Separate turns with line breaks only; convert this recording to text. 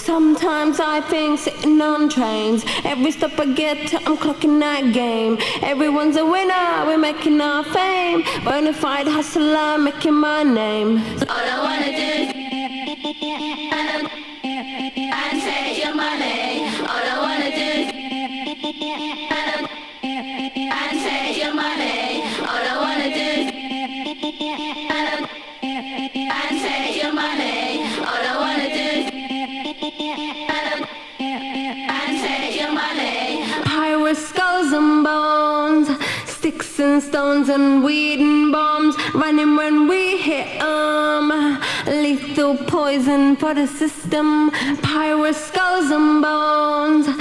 Sometimes I think sitting on trains, every stop I get to, I'm clocking that game. Everyone's a winner, we're making our fame. Bonafide hustler, making my name. All I wanna do is and save your money. All I wanna do is and save your money. All I wanna do is and save your money. All I wanna do is and save your money. Pirates, skulls and bones, sticks and stones and weed and bombs, running when we hit 'em. Lethal poison for the system. Pirates, skulls and bones,